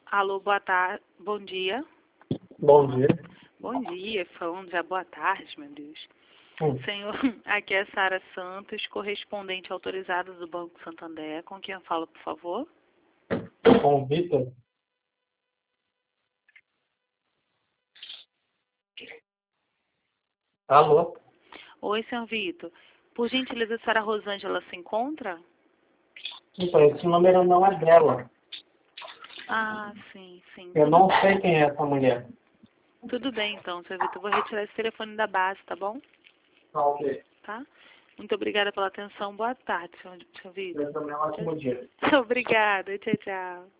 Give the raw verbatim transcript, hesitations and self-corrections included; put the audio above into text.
Alô, boa tarde. Bom dia. Bom dia. Bom dia, falando já boa tarde, meu Deus. Hum. Senhor, aqui é Sara Santos, correspondente autorizada do Banco Santander. Com quem eu falo, por favor? Com o Vitor. Alô? Oi, senhor Vitor. Por gentileza, a senhora Rosângela se encontra? Então, esse número não é dela. Ah, sim, sim. Eu Tudo, não sei quem é essa mulher. tudo bem, então, senhor Vitor. Vou retirar esse telefone da base, tá bom? Tá, ok. Tá? Muito obrigada pela atenção. Boa tarde, senhor, senhor Vitor. Eu também um ótimo dia. Obrigada. Tchau, tchau.